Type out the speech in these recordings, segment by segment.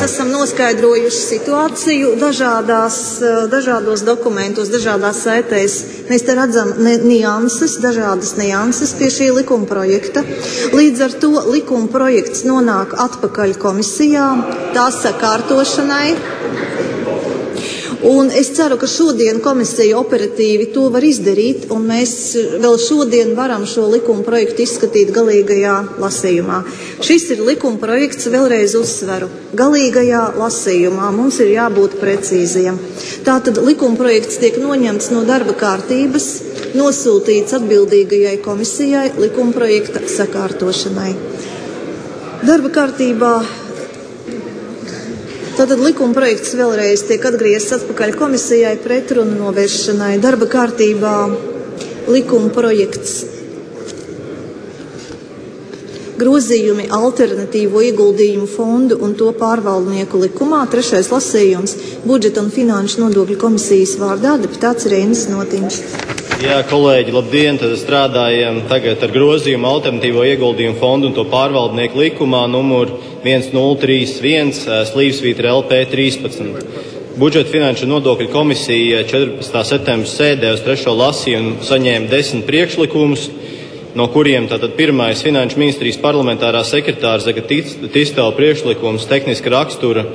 esam noskaidrojuši situāciju dažādos dokumentos, dažādās saitēs. Mēs te redzam dažādas nianses pie šī likuma projekta. Līdz ar to likuma projekts nonāk atpakaļ komisijā, tās sakārtošanai. Un es ceru, ka šodien komisija operatīvi to var izdarīt, un mēs vēl šodien varam šo likuma projektu izskatīt galīgajā lasījumā. Šis ir likuma projekts, vēlreiz uzsveru, galīgajā lasījumā. Mums ir jābūt precīziem. Tātad likuma projekts tiek noņemts no darba kārtības, nosūtīts atbildīgajai komisijai likuma projekta sakārtošanai. Darba kārtībā tātad likuma projekts vēlreiz tiek atgriezts atpakaļ komisijai pretrunu novēršanai. Darba kārtībā likuma projekts grozījumi alternatīvo ieguldījumu fondu un to pārvaldnieku likumā. 3. lasījums budžeta un finanšu nodokļu komisijas vārdā deputāts Reinis Notiņš. Jā, kolēģi, labdien! Tad strādājam tagad ar grozījumu alternatīvo ieguldījumu fondu un to pārvaldnieku likumā numur 1031 / LP 13. Budžeta finanšu nodokļu komisija 14. septembra sēdē uz 3. lasījumu saņēma 10 priekšlikumus, no kuriem tātad pirmais finanšu ministrijas parlamentārā sekretāra Zaga Tistela priekšlikums tehniska rakstura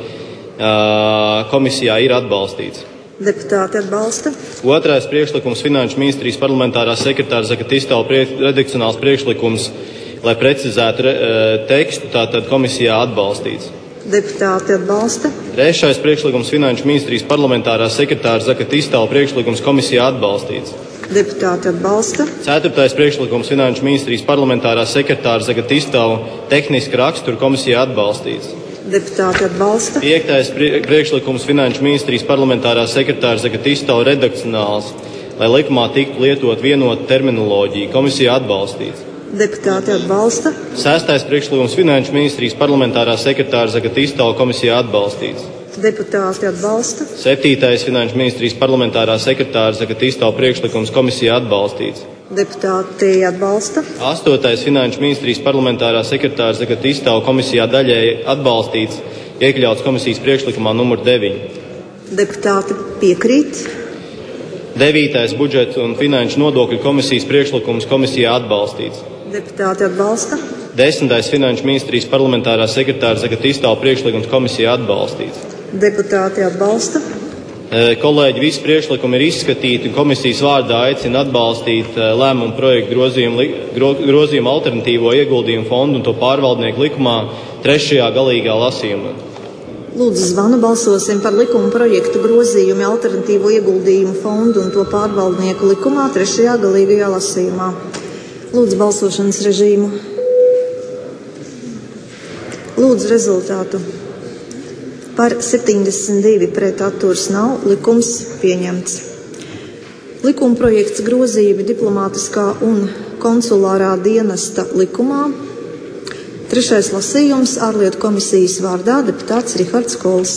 komisijā ir atbalstīts. Deputāti atbalsta. Otrais priekšlikums finanšu ministrijas parlamentārā sekretāra Zaga Tistela redakcionāls priekšlikums, lai precizētu tekstu, tātad komisijā atbalstīts. Deputāti atbalsta. Trešais priekšlikums finanšu ministrijas parlamentārā sekretāra Zaga Tistela priekšlikums komisijā atbalstīts. Deputāti atbalsta. Ceturtais priekšlikums finanšu ministrijas parlamentārā sekretāra Zaga Tistela tehniska rakstura komisijā atbalstīts. Deputāti atbalsta. Piektais priekšlikums finanšu ministrijas parlamentārā sekretāra Zaga Tistela redakcionāls, lai likumā tiktu lietot vienota terminoloģija, komisijā atbalstīts. Deputāti atbalsta. Sestais priekšlikums finanšu ministrijas parlamentārā sekretāra Zaga Tistela komisijā atbalstīts. Deputāti atbalsta. Septītais finanšu ministrijas parlamentārā sekretāra Zaga Tistela priekšlikums komisijā atbalstīts. Deputāti atbalsta. Astotais finanšu ministrijas parlamentārā sekretāra Zaga Tistela komisijā daļēji atbalstīts, iekļauts komisijas priekšlikumā numur 9. Deputāti piekrīt. Devītais budžeta un finanšu nodokļu komisijas priekšlikums komisijā atbalstīts. Deputāti atbalsta. 10. finanšu ministrijas parlamentārā sekretāra Zaga Tistela priekšlikums komisijā atbalstīts. Deputāti atbalsta. Kolēģi, visi priekšlikumi ir izskatīti un komisijas vārdā aicina atbalstīt lēmumu projektu grozījumu alternatīvo ieguldījumu fondu un to pārvaldnieku likumā 3. galīgā lasījumā. Lūdzu, zvanu balsosim par likuma projektu grozījumu alternatīvo ieguldījumu fondu un to pārvaldnieku likumā 3. galīgajā lasījumā. Lūdzu, balsošanas režīmu. Lūdzu, rezultātu. Par 72 pret atturs nav, likums pieņemts. Likuma projekts grozījumi diplomātiskā un konsulārā dienesta likumā. 3. lasījums ārlietu komisijas vārdā deputāts Rihards Kols.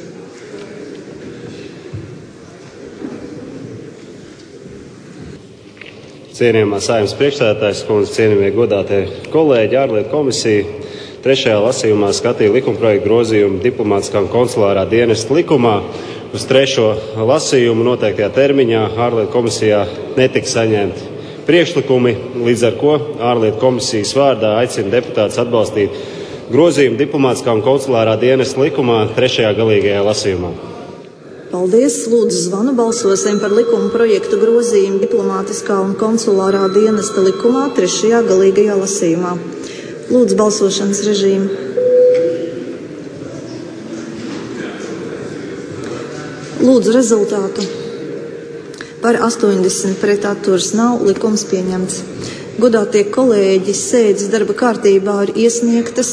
Cienījamā Saeimas priekšsēdētājas kundze, cienījamie godātie kolēģi, ārlietu komisija 3. lasījumā skatīja likumprojektu grozījumu diplomātiskā un konsulārā dienesta likumā. Uz 3. lasījumu noteiktajā termiņā ārlietu komisijā netika saņemti priekšlikumi, līdz ar ko ārlietu komisijas vārdā aicina deputātus atbalstīt grozījumu diplomātiskā un konsulārā dienesta likumā 3. galīgajā lasījumā. Paldies! Lūdzu, zvanu balsosim par likuma projektu grozījumu diplomātiskā un konsulārā dienesta likumā 3. galīgajā lasījumā. Lūdzu, balsošanas režīmu. Lūdzu, rezultātu. Par 80 pret atturs nav, likums pieņemts. Godātie kolēģi, sēdes darba kārtībā ir iesniegtas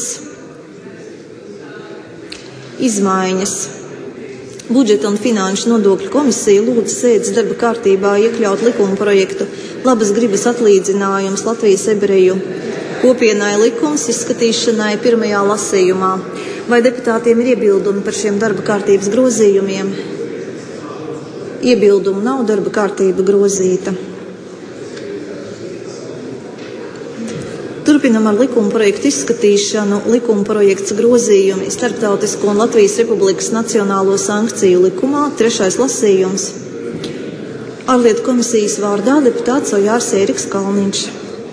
izmaiņas. Budžeta un finanšu nodokļu komisija lūdz sēdes darba kārtībā iekļaut likuma projektu labas gribas atlīdzinājums Latvijas ebreju kopienai likums izskatīšanai 1. lasījumā. Vai deputātiem ir iebildumi par šiem darba kārtības grozījumiem? Iebildumu nav, darba kārtība grozīta. Turpinam ar likuma projektu izskatīšanu. Likuma projekts grozījumi Starptautisko un Latvijas Republikas Nacionālo sankciju likumā. 3. lasījums. Ārlietu komisijas vārdā deputāts Ojārs Ēriks Kalniņš.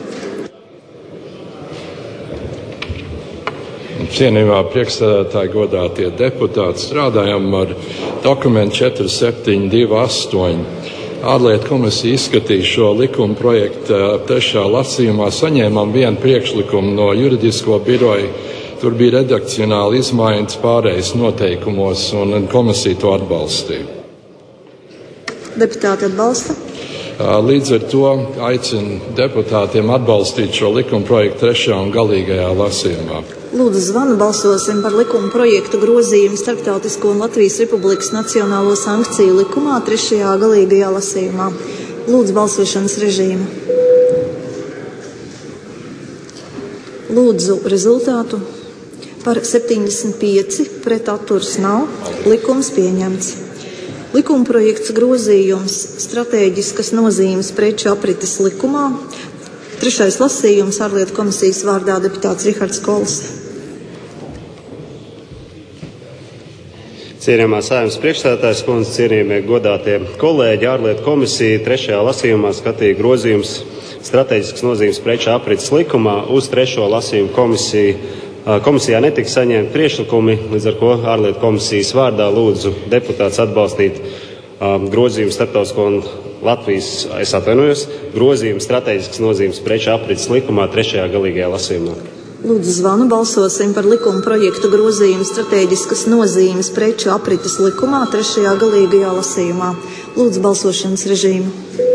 Cienījumā priekšsēdētāji, godātie deputāti, strādājam ar dokumentu 4728. Ārlietu komisija izskatīja šo likuma projektu 3. lasījumā, saņēmām vienu priekšlikumu no juridisko biroja. Tur bija redakcionāli izmaiņas pārējais noteikumos, un komisija to atbalstīja. Deputāti atbalsta? Līdz ar to aicinu deputātiem atbalstīt šo likuma projektu 3. un galīgajā lasījumā. Lūdzu, zvanu balsosim par likuma projektu grozījumu Starptautisko un Latvijas Republikas Nacionālo sankciju likumā 3. galīgajā lasījumā. Lūdzu, balsošanas režīmu. Lūdzu, rezultātu. Par 75, pret atturas nav. Likums pieņemts. Likuma projekts grozījums Stratēģiskas nozīmes preču aprites likumā. 3. lasījums ārlietu komisijas vārdā deputāts Rihards Kols. Cienījamā Saeimas priekšsēdētājas kundze, cienījamie godātie kolēģi, ārlietu komisija 3. lasījumā skatīja grozījums Stratēģiskas nozīmes preču aprites likumā. Uz 3. lasījumu komisijā netika saņemti priekšlikumi, līdz ar ko ārlietu komisijas vārdā lūdzu deputāts atbalstīt grozījumu starptautisko un Latvijas, grozījumu Stratēģiskas nozīmes preču aprites likumā 3. galīgajā lasījumā. Lūdzu, zvanu balsosim par likuma projektu grozījumu Stratēģiskas nozīmes preču aprites likumā 3. galīgajā lasījumā. Lūdzu, balsošanas režīmu.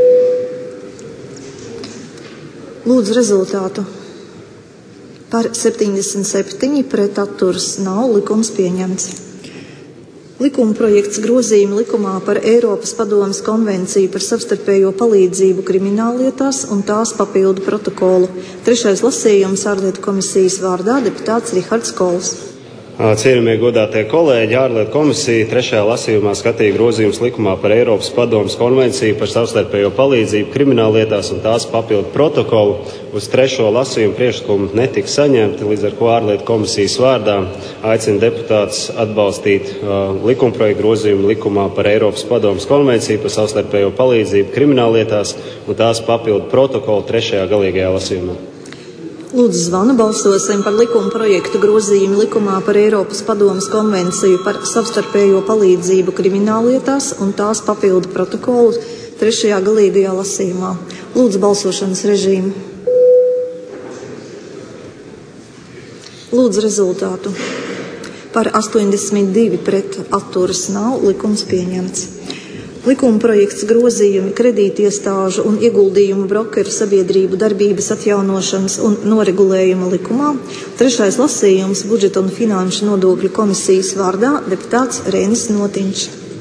Lūdzu, rezultātu. Par 77, pret atturas nav. Likums pieņemts. Likuma projekts grozījumi likumā par Eiropas padomes konvenciju par savstarpējo palīdzību krimināllietās un tās papildu protokolu. 3. lasījums ārlietu komisijas vārdā deputāts Rihards Kols. Cienījamie godātie kolēģi, ārlietu komisija 3. lasījumā skatīja grozījumus likumā par Eiropas padomes konvenciju par savstarpējo palīdzību krimināllietās un tās papildu protokolu. Uz 3. lasījumu priekšlikumu netika saņemti, līdz ar ko ārlietu komisijas vārdā aicina deputāts atbalstīt likumprojektu grozījumu likumā par Eiropas padomes konvenciju par savstarpējo palīdzību krimināllietās un tās papildu protokolu 3. galīgajā lasījumā. Lūdzu, zvanu balsosim par likuma projektu grozījumu likumā par Eiropas padomes konvenciju par savstarpējo palīdzību krimināllietās un tās papildu protokolu 3. galīgajā lasījumā. Lūdzu, balsošanas režīmu. Lūdzu, rezultātu. Par 82 pret atturas nav. Likums pieņemts. Likuma projekts grozījumi kredītiestāžu un ieguldījumu brokeru sabiedrību darbības atjaunošanas un noregulējuma likumā. 3. lasījums budžeta un finanšu nodokļu komisijas vārdā deputāts Rēnis Notiņš.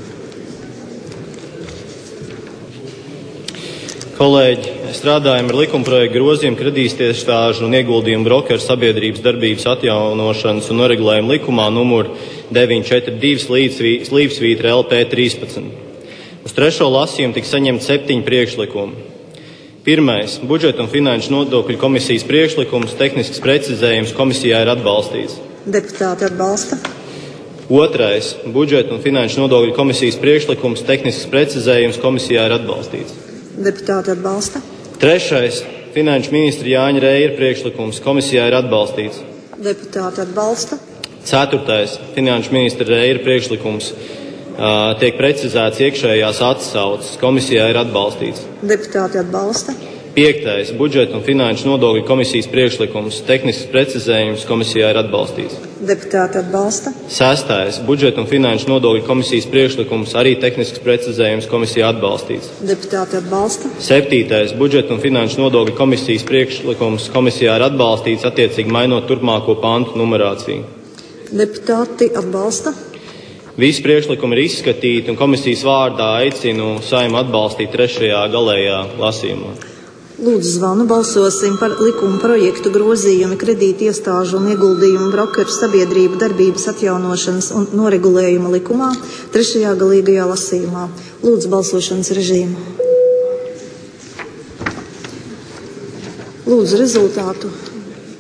Kolēģi, strādājam ar likumprojektu grozījumu kredītiestāžu un ieguldījumu brokeru sabiedrības darbības atjaunošanas un noregulējuma likumā numur 942 slīpsvītra LP 13. Uz 3. lasījumu tika saņemti 7 priekšlikumi. 1. Budžeta un finanšu nodokļu komisijas priekšlikums, tehnisks precizējums komisijā ir atbalstīts. Deputāti atbalsta. 2. Budžeta un finanšu nodokļu komisijas priekšlikums, tehnisks precizējums komisijā ir atbalstīts. Deputāti atbalsta. 3. Finanšu ministra Jāņa Reira priekšlikums komisijā ir atbalstīts. Deputāti atbalsta. 4. Finanšu ministra Reira priekšlikums tiek precizēts iekšējās atsauces. Komisijā ir atbalstīts. Deputāti atbalsta. 5. Budžeta un finanšu nodokļu komisijas priekšlikums, tehnisks precizējums komisijā ir atbalstīts. Deputāti atbalsta. 6. Budžeta un finanšu nodokļu komisijas priekšlikums, arī tehnisks precizējums komisijā atbalstīts. Deputāti atbalsta. 7. Budžeta un finanšu nodokļu komisijas priekšlikums komisijā ir atbalstīts, attiecīgi mainot turpmāko pantu numerāciju. Deputāti atbalsta. Visi priekšlikumi ir izskatīti un komisijas vārdā aicinu Saeimu atbalstīt 3. galējā lasījumā. Lūdzu, zvanu balsosim par likuma projektu grozījumu kredītiestāžu un ieguldījumu brokeru sabiedrību darbības atjaunošanas un noregulējuma likumā 3. galīgajā lasījumā. Lūdzu, balsošanas režīmu. Lūdzu, rezultātu.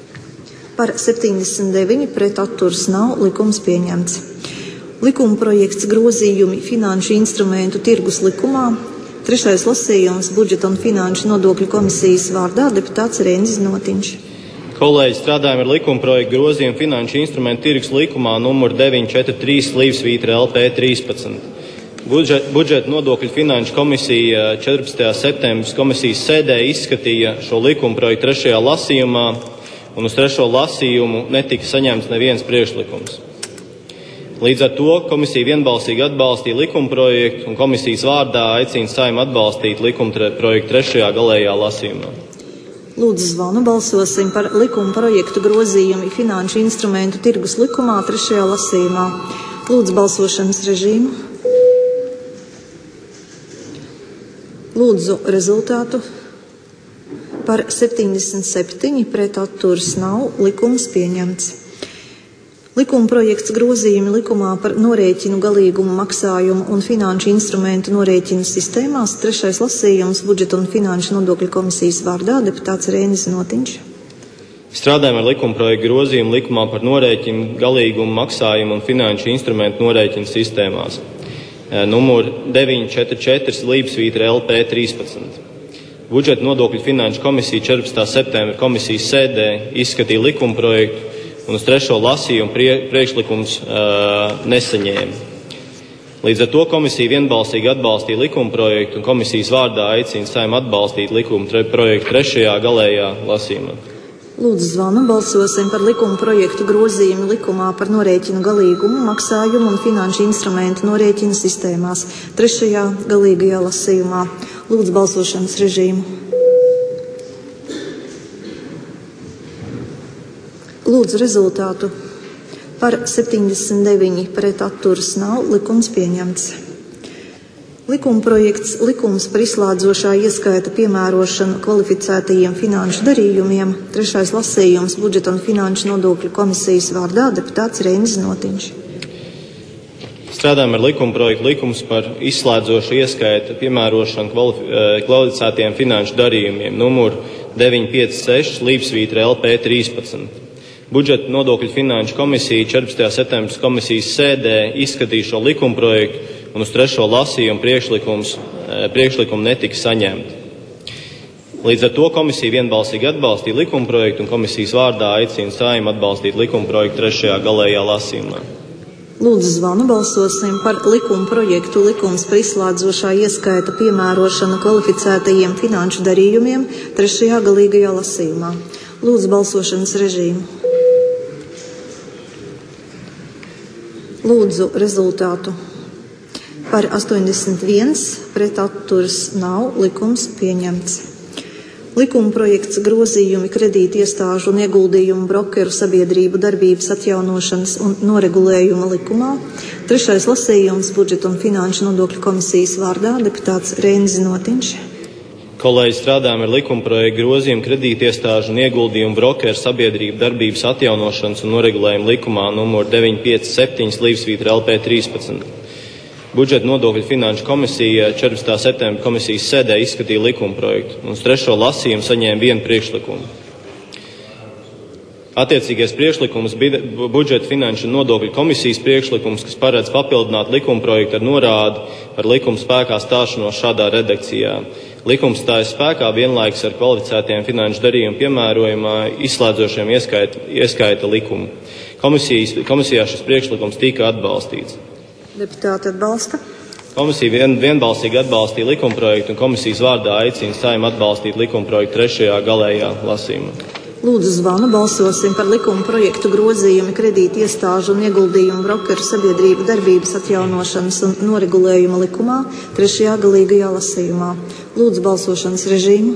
Par 79 pret atturas nav, likums pieņemts. Likuma projekts grozījumi finanšu instrumentu tirgus likumā. 3. lasījums budžeta un finanšu nodokļu komisijas vārdā deputāts Reinis Notiņš. Kolēģi, strādājam ar likuma projektu grozījumu finanšu instrumentu tirgus likumā numur 943 Līvsvītra LP 13. Budžeta nodokļu finanšu komisija 14. septembris komisijas sēdē izskatīja šo likuma projektu 3. lasījumā, un uz 3. lasījumu netika saņemts neviens priekšlikums. Līdz ar to komisija vienbalsīgi atbalstīja likuma projektu, un komisijas vārdā aicina Saeimu atbalstīt likuma projektu 3. galējā lasījumā. Lūdzu zvanu, balsosim par likuma projektu grozījumu finanšu instrumentu tirgus likumā 3. lasījumā. Lūdzu balsošanas režīmu. Lūdzu rezultātu. Par 77 pret atturas nav, likums pieņemts. Likuma projekts grozījumi likumā par norēķinu galīgumu maksājumu un finanšu instrumentu norēķinu sistēmās. 3. lasījums budžeta un finanšu nodokļu komisijas vārdā deputāts Reinis Notiņš. Strādājam ar likuma projektu grozījumu likumā par norēķinu galīgumu maksājumu un finanšu instrumentu norēķinu sistēmās. Numur 944 Līvsvītra LP 13. Budžeta nodokļu finanšu komisija 14. septembra komisijas sēdē izskatīja likuma projektu, un uz 3. lasījumu priekšlikums nesaņēma. Līdz ar to komisija vienbalsīgi atbalstīja likuma projektu, un komisijas vārdā aicina Saeimu atbalstīt likuma projektu 3. galējā lasījumā. Lūdzu zvanu, balsosim par likuma projektu grozījumu likumā par norēķinu galīgumu, maksājumu un finanšu instrumentu norēķinu sistēmās 3. galīgajā lasījumā. Lūdzu balsošanas režīmu. Lūdzu rezultātu. Par 79 pret atturas nav, likums pieņemts. Likuma projekts likums par izslēdzošā ieskaita piemērošanu kvalificētajiem finanšu darījumiem. 3. lasījums budžeta un finanšu nodokļu komisijas vārdā deputāts Reinis Notiņš. Strādājam ar likuma projektu likums par izslēdzošu ieskaita piemērošanu kvalificētajiem finanšu darījumiem. Numur 956 Līvsvītra LP 13. Budžeta nodokļu finanšu komisija 14. septembris komisijas sēdē izskatīja šo likuma projektu, un uz 3. lasījumu priekšlikumu netika saņemti. Līdz ar to komisija vienbalsīgi atbalstīja likuma projektu, un komisijas vārdā aicina Saeimu atbalstīt likuma projektu 3. galējā lasījumā. Lūdzu zvanu, balsosim par likuma projektu likums par izslēdzošā ieskaita piemērošanu kvalificētajiem finanšu darījumiem 3. galīgajā lasījumā. Lūdzu balsošanas režīmu. Lūdzu rezultātu. Par 81 pret atturas nav, likums pieņemts. Likuma projekts grozījumi kredīti iestāžu un ieguldījumu brokeru sabiedrību darbības atjaunošanas un noregulējuma likumā. 3. lasījums budžeta un finanšu nodokļu komisijas vārdā deputāts Reinis Notiņš. Kolēģi, strādājam ar likuma projektu grozījumu kredīti iestāžu un ieguldījumu brokeru sabiedrību darbības atjaunošanas un noregulējuma likumā numur 957 Līvsvītra LP 13. Budžeta nodokļu finanšu komisija 14. septembra komisijas sēdē izskatīja likuma projektu, un uz 3. lasījumu saņēma vienu priekšlikumu. Attiecīgais priekšlikums bija budžeta finanšu nodokļu komisijas priekšlikums, kas paredz papildināt likuma projektu ar norādi par likuma spēkā stāšanos šādā redakcijā. Likums stājas spēkā vienlaikus ar kvalificētiem finanšu darījumu piemērojumā izslēdzošiem ieskaita likumu. Komisijā šis priekšlikums tika atbalstīts. Deputāti atbalsta. Komisija vienbalsīgi atbalstīja likuma projektu, un komisijas vārdā aicina Saeimu atbalstīt likuma projektu 3. galējā lasījumā. Lūdzu zvanu, balsosim par likuma projektu grozījumu kredīti iestāžu un ieguldījumu brokeru sabiedrību darbības atjaunošanas un noregulējuma likumā 3. galīgajā lasījumā. Lūdzu balsošanas režīmu.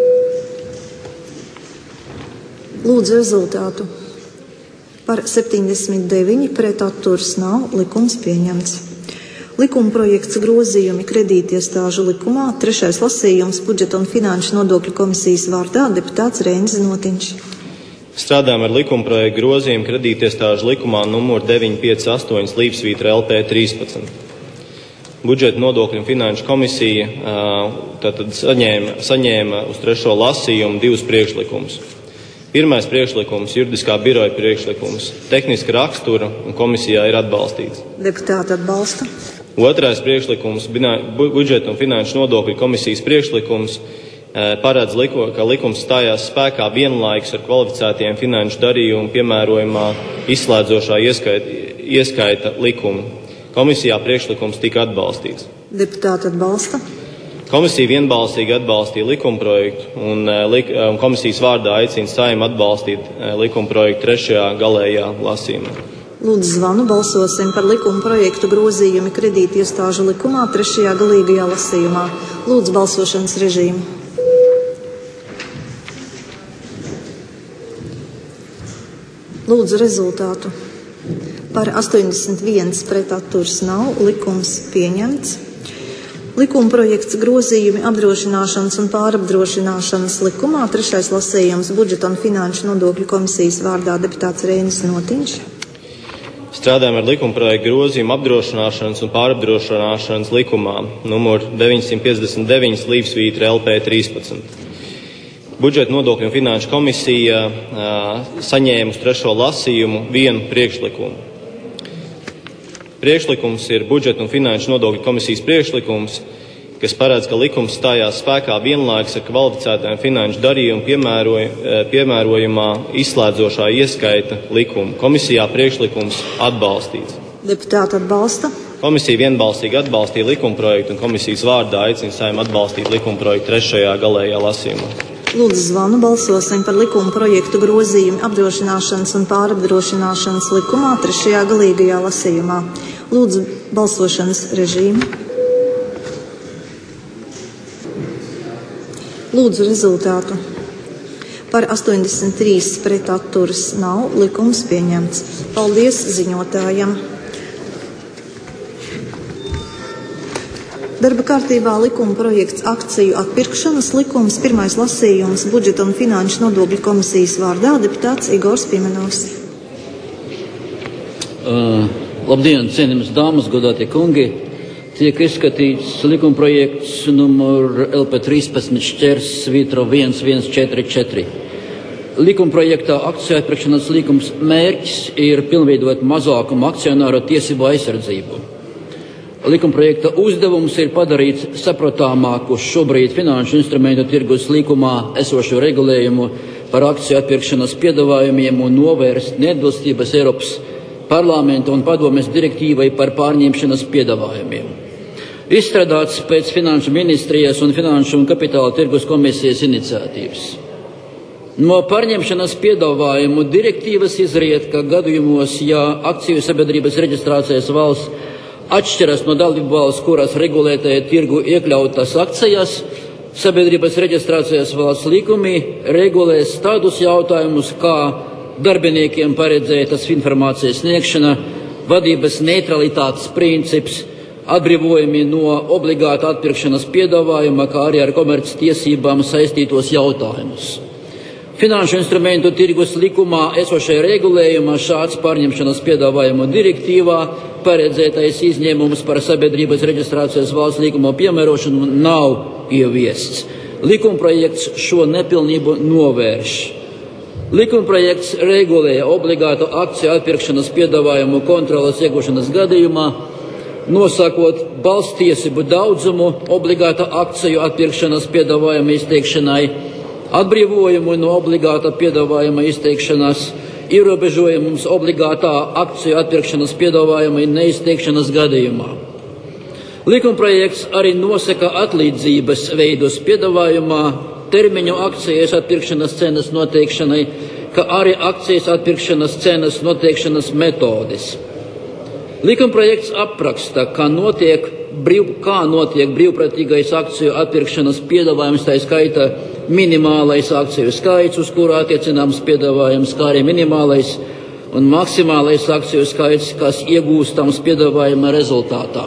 Lūdzu rezultātu. Par 79 pret atturas nav, likums pieņemts. Likuma projekts grozījumi kredītiestāžu likumā 3. lasījums budžeta un finanšu nodokļu komisijas vārdā deputāts Reinis Notiņš. Strādājam ar likuma projektu grozījumu kredītiestāžu likumā numur 958 Līvsvītra LP 13. Budžeta nodokļu un finanšu komisija tātad saņēma uz 3. lasījumu divus priekšlikumus. Pirmais priekšlikums, juridiskā biroja priekšlikums, tehniska rakstura un komisijā ir atbalstīts. Deputāti atbalsta. Otrais priekšlikums, budžeta un finanšu nodokļu komisijas priekšlikums, paredz, ka likums stājās spēkā vienlaikus ar kvalificētiem finanšu darījumu piemērojumā izslēdzošā ieskaita likumu. Komisijā priekšlikums tika atbalstīts. Deputāti atbalsta. Komisija vienbalsīgi atbalstīja likumprojektu un komisijas vārdā aicina Saeimu atbalstīt likumprojektu 3. galējā lasījumā. Lūdzu zvanu, balsosim par likumprojektu grozījumi kredīti iestāžu likumā 3. galīgajā lasījumā. Lūdzu balsošanas režīmu. Lūdzu rezultātu. Par 81 pret atturs nav, likums pieņemts. Likumprojekts grozījumi apdrošināšanas un pārapdrošināšanas likumā 3. lasījums budžeta un finanšu nodokļu komisijas vārdā deputāts Reinis Notiņš. Strādājam ar likumprojektu grozījumu apdrošināšanas un pārapdrošināšanas likumā numur 959 /LP 13. Budžeta nodokļu un finanšu komisija saņēma uz 3. lasījumu vienu priekšlikumu. Priekšlikums ir budžeta un finanšu nodokļu komisijas priekšlikums, kas paredz, ka likums stājās spēkā vienlaikus ar kvalificētiem finanšu darījumu piemērojumā izslēdzošā ieskaita likumu. Komisijā priekšlikums atbalstīts. Deputāti atbalsta. Komisija vienbalsīgi atbalstīja likumprojektu un komisijas vārdā aicina Saeimu atbalstīt likumprojektu 3. galējā lasījumā. Lūdzu zvanu, balsosim par likumprojektu grozījumu apdrošināšanas un pārapdrošināšanas likumā 3. galīgajā lasījumā. Lūdzu balsošanas režīmu. Lūdzu rezultātu. Par 83 pret atturas nav, likums pieņemts. Paldies ziņotājam. Darba kārtībā likuma projekts akciju atpirkšanas likums, pirmais lasījums budžeta un finanšu nodokļu komisijas vārdā deputāts Igors Pimenovs. Labdien, cienījamas dāmas, godātie kungi! Tiek izskatīts likuma projekts numur LP 13/1144. Likuma projektā akciju atpirkšanas likums mērķis ir pilnveidot mazākumu akcionāru tiesību aizsardzību. Likumprojekta uzdevums ir padarīt saprotamāku šobrīd finanšu instrumentu tirgus likumā esošo regulējumu par akciju atpirkšanas piedāvājumiem un novērst neatbilstības Eiropas parlamenta un padomes direktīvai par pārņemšanas piedāvājumiem. Izstrādāts pēc Finanšu ministrijas un Finanšu un kapitāla tirgus komisijas iniciatīvas. No pārņemšanas piedāvājumu direktīvas izriet, ka gadījumos, ja akciju sabiedrības reģistrācijas valsts atšķiras no dalību valsts, kuras regulētajā tirgu iekļautas akcijas, sabiedrības reģistrācijas valsts likumi regulēs tādus jautājumus, kā darbiniekiem paredzētas informācijas sniegšana, vadības neutralitātes princips, atbrīvojumi no obligāta atpirkšanas piedāvājuma, kā arī ar komerces tiesībām saistītos jautājumus. Finanšu instrumentu tirgus likumā esošajā regulējumā šāds pārņemšanas piedāvājumu direktīvā paredzētais izņēmums par sabiedrības reģistrācijas valsts likuma piemērošanu nav ieviests. Likumprojekts šo nepilnību novērš. Likumprojekts regulē obligātu akciju atpirkšanas piedāvājumu kontroles iegūšanas gadījumā, nosakot balsstiesību daudzumu obligāta akciju atpirkšanas piedāvājuma izteikšanai, atbrīvojumu no obligāta piedāvājuma izteikšanas, ierobežojums obligātā akciju atpirkšanas piedāvājuma neizteikšanas gadījumā. Likumprojekts arī nosaka atlīdzības veidus piedāvājumā, termiņu akcijas atpirkšanas cenas noteikšanai, kā arī akcijas atpirkšanas cenas noteikšanas metodes. Likumprojekts apraksta, kā notiek brīvprātīgais akciju atpirkšanas piedāvājums, tā skaita minimālais akciju skaits, uz kuru attiecināms piedāvājums, kā arī minimālais un maksimālais akciju skaits, kas iegūstams piedāvājuma rezultātā.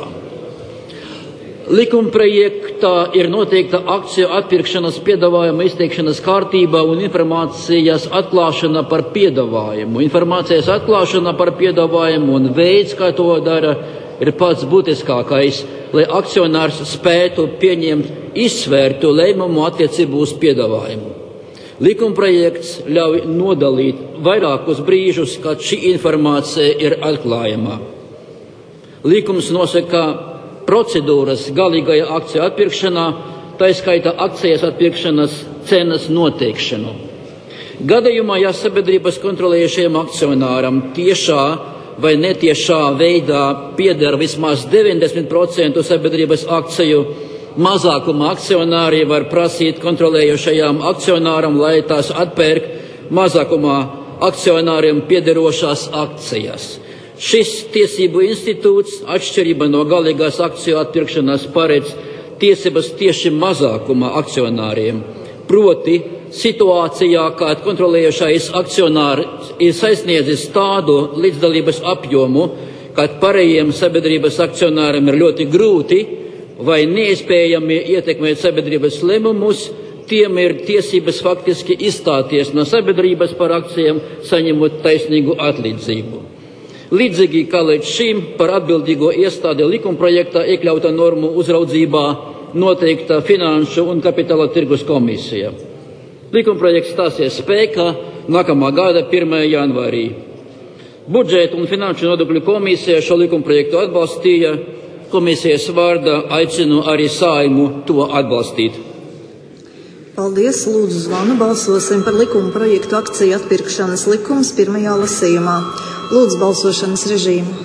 Likumprojektā ir noteikta akciju atpirkšanas piedāvājuma izteikšanas kārtība un informācijas atklāšana par piedāvājumu. Informācijas atklāšana par piedāvājumu un veids, kā to dara, ir pats būtiskākais, lai akcionārs spētu pieņemt izsvērtu lēmumu attiecību uz piedāvājumu. Likumprojekts ļauj nodalīt vairākus brīžus, kad šī informācija ir atklājama. Likums nosaka procedūras galīgajā akciju atpirkšanā, tā skaitā akcijas atpirkšanas cenas noteikšanu. Gadījumā, ja sabiedrības kontrolējušajam akcionāram tiešā vai netiešā veidā pieder vismaz 90% sabiedrības akciju, mazākuma akcionāri var prasīt kontrolējušajām akcionāram, lai tās atpērk mazākuma akcionāriem piederošās akcijas. Šis tiesību institūts, atšķirība no galīgās akciju atpirkšanas, paredz tiesības tieši mazākuma akcionāriem. Proti, situācijā, kad kontrolējušais akcionārs ir sasniedzis tādu līdzdalības apjomu, kad pārējiem sabiedrības akcionāriem ir ļoti grūti vai neiespējami ietekmēt sabiedrības lēmumus, tiem ir tiesības faktiski izstāties no sabiedrības par akcijām, saņemot taisnīgu atlīdzību. Līdzīgi kā līdz šim par atbildīgo iestādi likumprojektā iekļauta normu uzraudzībā noteikta Finanšu un Kapitāla tirgus komisija. Likumprojekts stāsies spēkā nākamā gada 1. janvārī. Budžeta un finanšu nodokļu komisija šo likumprojektu atbalstīja. Komisijas vārdā aicinu arī Saeimu to atbalstīt. Paldies, lūdzu zvanu, balsosim par likumprojektu akciju atpirkšanas likums pirmajā lasījumā. Lūdzu balsošanas režīmu.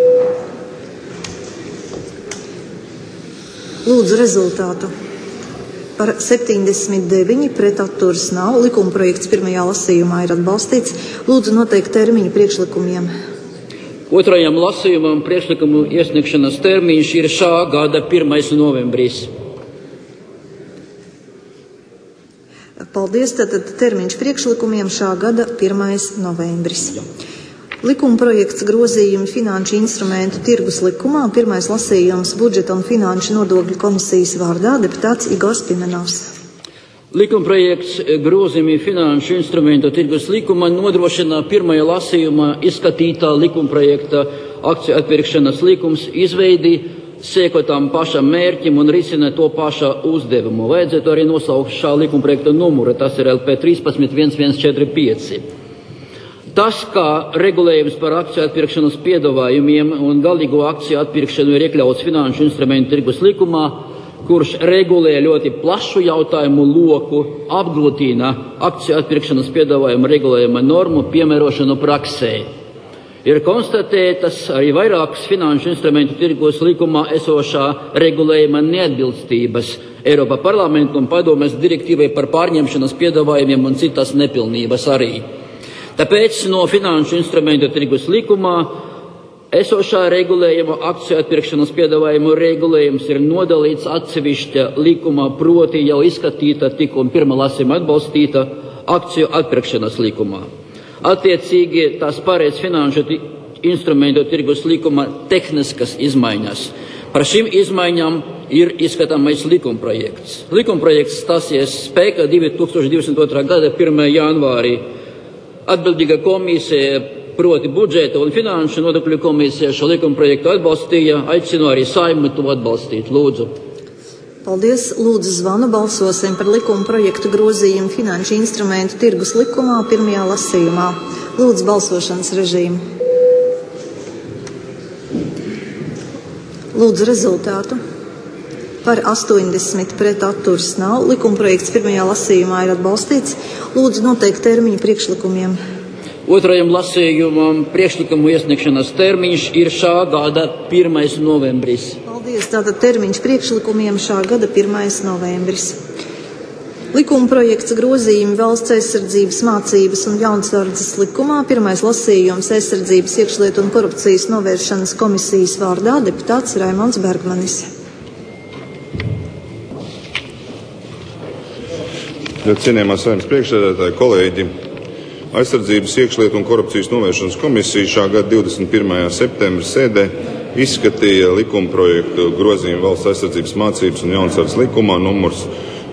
Lūdzu rezultātu. Par 79 pret atturas nav. Likumprojekts pirmajā lasījumā ir atbalstīts. Lūdzu noteikt termiņu priekšlikumiem. Otrajam lasījumam priekšlikumu iesniegšanas termiņš ir šā gada 1. novembris. Paldies, tātad termiņš priekšlikumiem šā gada 1. novembris. Likumprojekts grozījumi finanšu instrumentu tirgus likumā, pirmais lasījums budžeta un finanšu nodokļu komisijas vārdā, deputāts Igors Pimenovs. Likumprojekts grozījumi finanšu instrumentu tirgus likumā nodrošina pirmajā lasījumā izskatītā likumprojekta akciju atpirkšanas likums izveidi, seko tam pašam mērķim un risina to paša uzdevumu. Vajadzētu arī nosaukt šā likumprojekta numuru, tas ir LP 13.1145. Tas, kā regulējums par akciju atpirkšanas piedāvājumiem un galīgo akciju atpirkšanu ir iekļauts finanšu instrumentu tirgus likumā, kurš regulē ļoti plašu jautājumu loku, apgrūtina akciju atpirkšanas piedāvājumu regulējuma normu piemērošanu praksē. Ir konstatētas arī vairākas finanšu instrumentu tirgus likumā esošā regulējuma neatbilstības Eiropas parlamenta un padomes direktīvai par pārņemšanas piedāvājumiem un citas nepilnības arī. Tāpēc no finanšu instrumentu tirgus likumā esošā regulējuma akciju atpirkšanas piedāvājumu regulējums ir nodalīts atsevišķa likumā, proti jau izskatīta tikko pirmā lasījuma atbalstīta akciju atpirkšanas likumā. Attiecīgi tas paredz finanšu instrumentu tirgus likuma tehniskas izmaiņas. Par šīm izmaiņām ir izskatāmais likumprojekts. Likumprojekts stāsies spēkā 2022. gada 1. janvārī. Atbildīga komisija, proti budžeta un finanšu nodokļu komisija šo likumprojektu atbalstīja. Aicinu arī Saeimu to atbalstīt. Lūdzu. Paldies. Lūdzu zvanu, balsosim par likumprojektu grozījumu finanšu instrumentu tirgus likumā pirmajā lasījumā. Lūdzu balsošanas režīmu. Lūdzu rezultātu. Par 80 pret atturas nav. Likumprojekts pirmajā lasījumā ir atbalstīts. Lūdzu noteikt termiņu priekšlikumiem. Otrajam lasījumam priekšlikumu iesniegšanas termiņš ir šā gada 1. novembris. Paldies. Tātad termiņš priekšlikumiem šā gada 1. novembris. Likumprojekts grozījumi valsts aizsardzības mācības un jaunsardzes likumā. Pirmais lasījums aizsardzības iekšlietu un korupcijas novēršanas komisijas vārdā deputāts Raimonds Bergmanis. Cienījamā Saeimas priekšsēdētāji, kolēģi, aizsardzības iekšlietu un korupcijas novēršanas komisija šā gada 21. septembra sēdē izskatīja likumprojektu grozījumu valsts aizsardzības mācības un jaunsardzes likumā numurs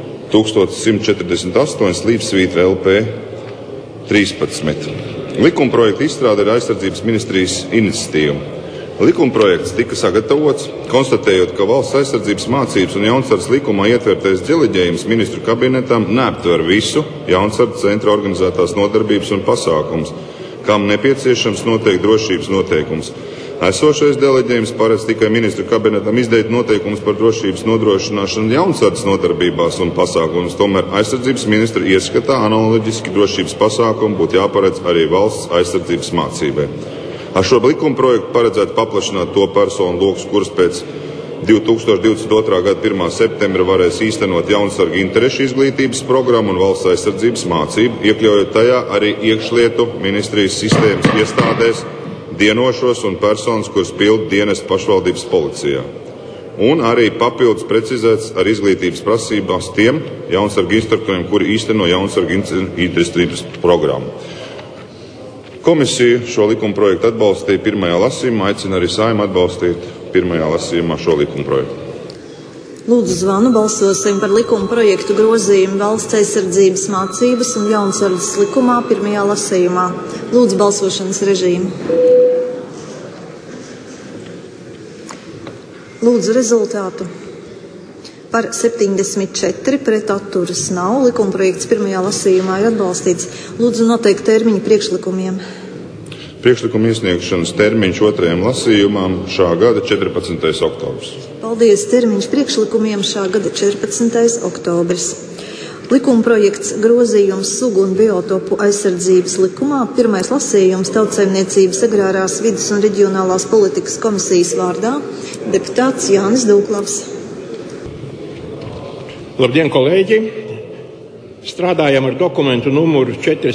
1148 LP 13. Likumprojekta izstrāde ir aizsardzības ministrijas iniciatīva. Likumprojekts tika sagatavots, konstatējot, ka valsts aizsardzības mācības un jaunsardzes likumā ietvertais deleģējums ministru kabinetam neaptver visu jaunsardzes centra organizētās nodarbības un pasākums, kam nepieciešams noteikt drošības noteikums. Esošais deleģējums paredz tikai ministru kabinetam izdēt noteikumus par drošības nodrošināšanu jaunsardzes nodarbībās un pasākumus, tomēr aizsardzības ministra ieskatā analoģiski drošības pasākumi būtu jāparedz arī valsts aizsardzības mācībai. Ar šo likumprojektu paredzētu paplašināt to personu lokus, kuras pēc 2022. gada 1. septembra varēs īstenot jaunsargu interešu izglītības programmu un valsts aizsardzības mācību, iekļaujot tajā arī iekšlietu ministrijas sistēmas iestādēs dienošos un personas, kuras pilda dienestu pašvaldības policijā. Un arī papildus precizēts ar izglītības prasībās tiem jaunsargu instruktoriem, kuri īsteno jaunsargu izglītības programmu. Komisija šo likumprojektu atbalstīja pirmajā lasījumā, aicina arī Saeimu atbalstīt pirmajā lasījumā šo likumprojektu. Lūdzu zvanu, balsosim par likumprojektu grozījumu valsts aizsardzības mācības un jaunsardzes likumā pirmajā lasījumā. Lūdzu balsošanas režīmu. Lūdzu rezultātu. Par 74, pret atturas nav. Likumprojekts pirmajā lasījumā ir atbalstīts. Lūdzu noteikt termiņu priekšlikumiem. Priekšlikuma iesniegšanas termiņš otrajam lasījumam šā gada 14. oktobris. Paldies, termiņš priekšlikumiem šā gada 14. oktobris. Likumprojekts grozījums sugu un biotopu aizsardzības likumā. Pirmais lasījums Tautsaimniecības agrārās vides un reģionālās politikas komisijas vārdā. Deputāts Jānis Dūklavs. Labdien, kolēģi! Strādājam ar dokumentu numuru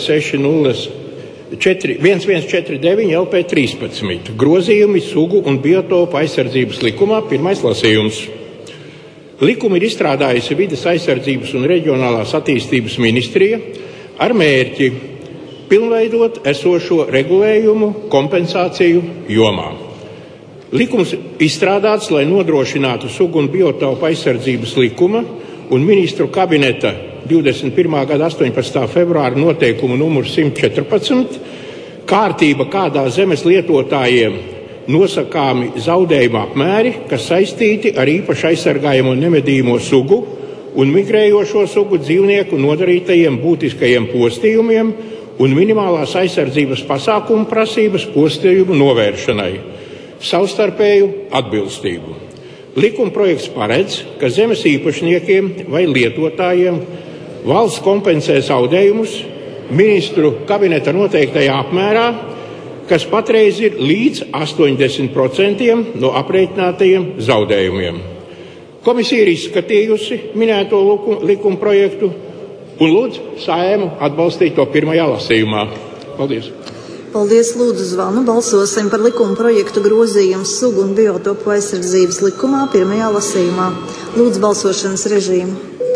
1149 LP 13. Grozījumi sugu un biotopu aizsardzības likumā. Pirmais lasījums. Likumu ir izstrādājusi Vides aizsardzības un reģionālās attīstības ministrija ar mērķi pilnveidot esošo regulējumu kompensāciju jomā. Likums izstrādāts, lai nodrošinātu sugu un biotopu aizsardzības likuma un ministru kabineta 21. gada 18. februāra noteikumu numuru 114 kārtība, kādā zemes lietotājiem nosakāmi zaudējuma apmēri, kas saistīti ar īpaši aizsargājamo nemedījamo sugu un migrējošo sugu dzīvnieku nodarītajiem būtiskajiem postījumiem un minimālās aizsardzības pasākumu prasības postījumu novēršanai, savstarpēju atbilstību. Likumprojekts paredz, ka zemes īpašniekiem vai lietotājiem valsts kompensē zaudējumus ministru kabineta noteiktajā apmērā, kas patreiz ir līdz 80% no aprēķinātajiem zaudējumiem. Komisija ir izskatījusi minēto likumprojektu un lūdzu Saeimu atbalstīt to pirmajā lasījumā. Paldies! Paldies, lūdzu zvanu. Balsosim par likumprojektu grozījumu sugu un biotopu aizsardzības likumā pirmajā lasījumā. Lūdzu balsošanas režīmu.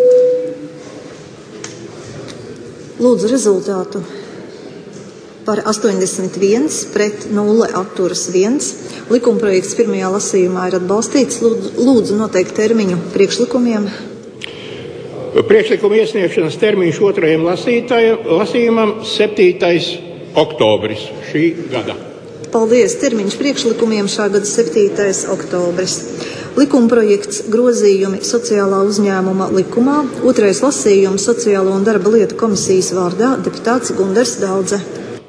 Lūdzu rezultātu. Par 81, pret 0 atturas 1. Likumprojekts pirmajā lasījumā ir atbalstīts. Lūdzu noteikt termiņu priekšlikumiem. Priekšlikuma iesniegšanas termiņš otrajam lasījumam 7. oktobris šī gada. Paldies, termiņš priekšlikumiem šā gada 7. oktobris. Likumprojekts grozījumi sociālā uzņēmuma likumā. Otrais lasījums Sociālo un darba lietu komisijas vārdā deputāts Gundars Daudze.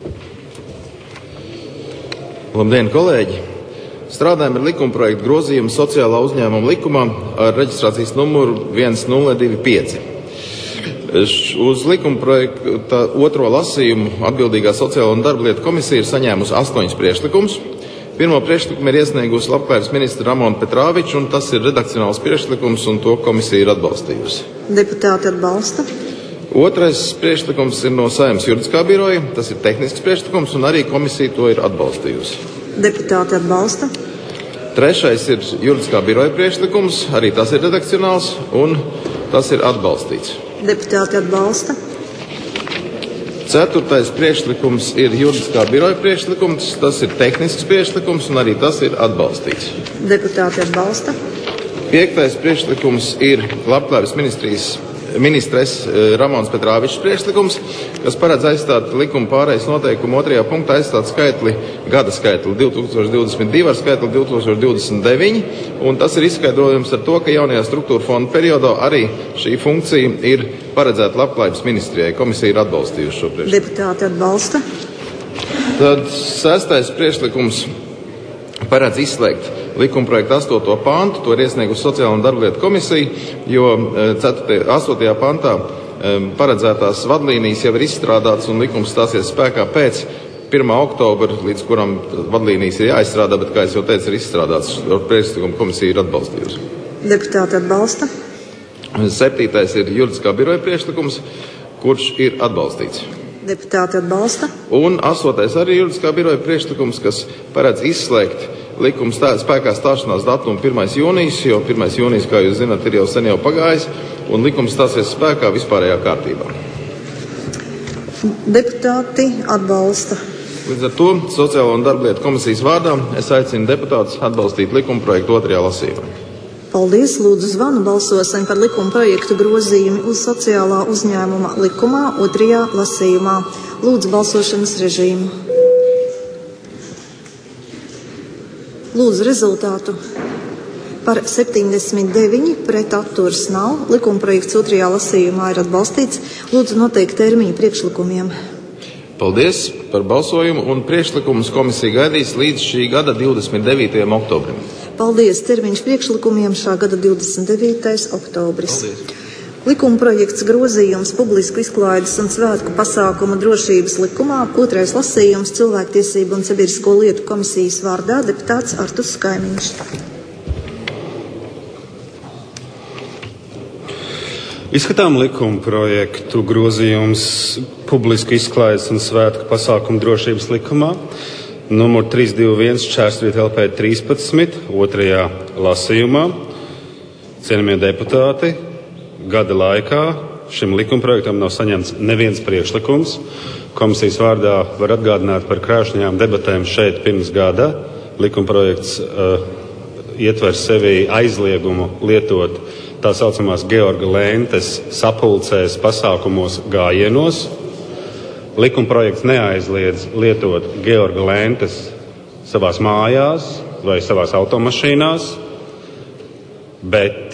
Labdien, kolēģi! Strādājam ar likumprojektu grozījumu sociālā uzņēmuma likumā ar reģistrācijas numuru 1025. Uz likumprojekta otro lasījumu atbildīgā Sociālo un darba lietu komisija ir saņēmusi 8 priekšlikumus. Pirmo priekšlikumu ir iesniegusi Labklājības ministra Ramona Petrāviča, un tas ir redakcionāls priekšlikums, un to komisija ir atbalstījusi. Deputāti atbalsta. Otrais priekšlikums ir no Saeimas juridiskā biroja, tas ir tehnisks priekšlikums, un arī komisija to ir atbalstījusi. Deputāti atbalsta. Trešais ir juridiskā biroja priekšlikums, arī tas ir redakcionāls, un tas ir atbalstīts. Deputāti atbalsta. Ceturtais priekšlikums ir juridiskā biroja priekšlikums, tas ir tehnisks priekšlikums, un arī tas ir atbalstīts. Deputāti atbalsta. Piektais priekšlikums ir Labklājības ministrijas ministres Ramons Petrāvičs priekšlikums, kas paredz aizstāt likuma pārejas noteikumu 2. punktā aizstāt gada skaitli 2022 ar skaitli 2029, un tas ir izskaidrojums ar to, ka jaunajā struktūra fonda periodā arī šī funkcija ir paredzēta Labklājības ministrijai. Komisija ir atbalstījusi šo priekšlikumu. Deputāti atbalsta. Tad 6. priekšlikums paredz izslēgt likumprojekta 8. pantu, to ir iesniegusi Sociāla un darblietu komisija, jo 8. pantā paredzētās vadlīnijas jau ir izstrādātas un likums stāsies spēkā pēc 1. oktobra, līdz kuram vadlīnijas ir jāizstrādā, bet, kā es jau teicu, ir izstrādāts. Priekšlikumu komisija ir atbalstījusi. Deputāti atbalsta. 7. ir juridiskā biroja priekšlikums, kurš ir atbalstīts. Deputāti atbalsta. Un 8. arī juridiskā biroja priekšlikums, kas paredz izslēgt likuma spēkā stāšanās datumu 1. jūnijas, jo 1. jūnijas, kā jūs zināt, ir jau sen jau pagājis, un likums stāsies spēkā vispārējā kārtībā. Deputāti atbalsta. Līdz ar to Sociālo un darblietu komisijas vārdā es aicinu deputātus atbalstīt likuma projektu 2. lasījumā. Paldies, lūdzu zvanu balsosim par likuma projektu grozījumi uz sociālā uzņēmuma likumā 2. lasījumā. Lūdzu balsošanas režīmu. Lūdzu rezultātu. Par 79 pret atturs nav. Likumprojekts 2. lasījumā ir atbalstīts. Lūdzu noteikt termiņu priekšlikumiem. Paldies par balsojumu, un priekšlikumus komisija gaidīs līdz šī gada 29. oktobrim. Paldies. Termiņš priekšlikumiem šā gada 29. oktobris. Paldies. Likumprojekts grozījums publisku izklaides un svētku pasākumu drošības likumā 2. lasījums Cilvēktiesību un sabiedrisko lietu komisijas vārdā deputāts Arturs Skaimiņš. Izskatām likuma projektu grozījums publisku izklaides un svētku pasākumu drošības likumā numur 321/LP 13 2. lasījumā. Cienījamie deputāti, gada laikā šim likumprojektam nav saņemts neviens priekšlikums. Komisijas vārdā var atgādināt par krāšņajām debatēm šeit pirms gada. Likumprojekts ietver sevi aizliegumu lietot tā saucamās Georga lentes sapulcēs, pasākumos, gājienos. Likumprojekts neaizliedz lietot Georga lentes savās mājās vai savās automašīnās, bet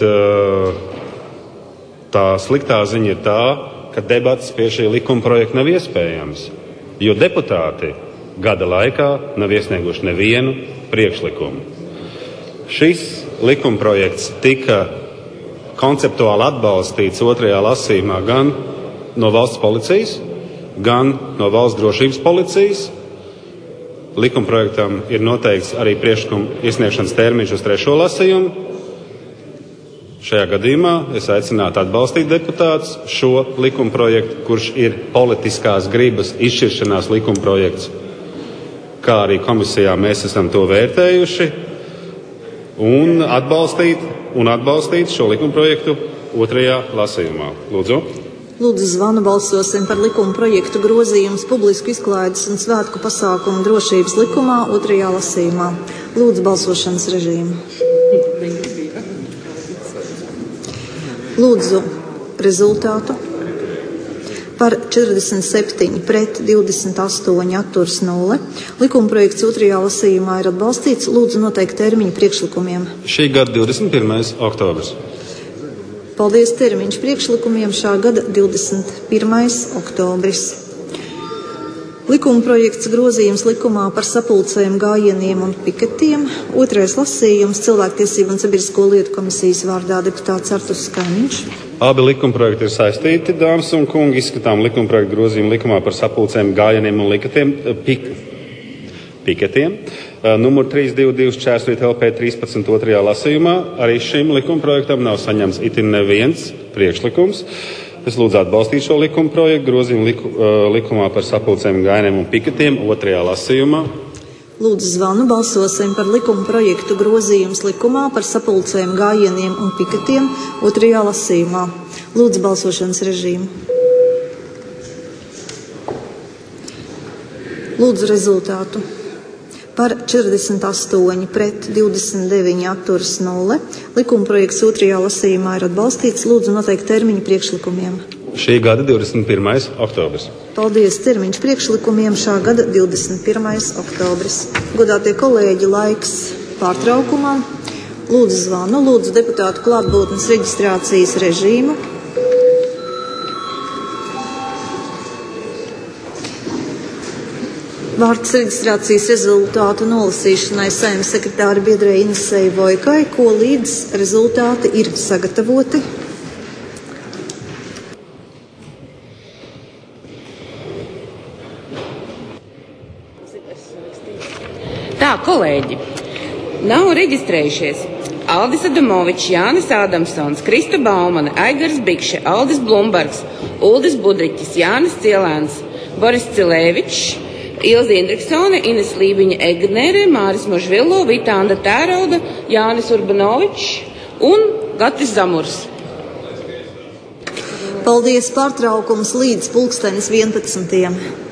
tā sliktā ziņa ir tā, ka debats pie šī likumprojekta nav iespējams, jo deputāti gada laikā nav iesnieguši nevienu priekšlikumu. Šis likumprojekts tika konceptuāli atbalstīts 2. lasījumā gan no valsts policijas, gan no valsts drošības policijas. Likumprojektam ir noteikts arī priekšlikuma iesniegšanas termiņš uz 3. lasījumu. Šajā gadījumā es aicinātu atbalstīt deputātus šo likumprojektu, kurš ir politiskās gribas izšķiršanās likumprojekts, kā arī komisijā mēs esam to vērtējuši, un atbalstīt šo likumprojektu 2. lasījumā. Lūdzu. Lūdzu zvanu balsosim par likumprojektu grozījums publisku izklaides un svētku pasākumu drošības likumā 2. lasījumā. Lūdzu balsošanas režīmu. Lūdzu rezultātu. Par 47 pret 28 atturs 0. Likumprojekts 2. lasījumā ir atbalstīts. Lūdzu noteikt termiņu priekšlikumiem. Šī gada 21. oktobris. Paldies. Termiņš priekšlikumiem šā gada 21. oktobris. Likumprojekts grozījums likumā par sapulcēm, gājieniem un piketiem. 2. lasījums Cilvēktiesību un sabiedrisko lietu komisijas vārdā deputāts Arturs Skaimiņš. Abi likumprojekti ir saistīti, dāmas un kungi. Izskatām likumprojektu grozījumu likumā par sapulcēm, gājieniem un piketiem. Numur 322/LP 13 2. lasījumā. Arī šim likumprojektam nav saņemts itin neviens priekšlikums. Es lūdzu atbalstīt šo likumprojektu grozījumu likumā par sapulcēm, gājieniem un piketiem 2. lasījumā. Lūdzu zvanu balsosim par likumprojektu grozījums likumā par sapulcēm, gājieniem un piketiem 2. lasījumā. Lūdzu balsošanas režīmu. Lūdzu rezultātu. par 48 pret 29 atturas 0. Likumprojekts otrajā lasījumā ir atbalstīts. Lūdzu noteikt termiņu priekšlikumiem. Šī gada 21. oktobris. Paldies. Termiņš priekšlikumiem šā gada 21. oktobris. Godātie kolēģi, laiks pārtraukumā. Lūdzu zvanu, lūdzu deputātu klātbūtnes reģistrācijas režīmu. Vārds reģistrācijas rezultātu nolasīšanai Saeimas sekretāra biedrei Inesei Vojkai, ko līdz rezultāti ir sagatavoti. Tā, kolēģi, nav reģistrējušies Aldis Adamovičs, Jānis Ādamsons, Krista Baumane, Aigars Bikše, Aldis Blumbergs, Uldis Budriķis, Jānis Cielēns, Boris Cilēvičs, Ilze Indriksone, Ines Lībiņa Egnere, Māris Možvilo, Vitānda Tērauda, Jānis Urbanovičs un Gatis Zamurs. Paldies, pārtraukums līdz 11.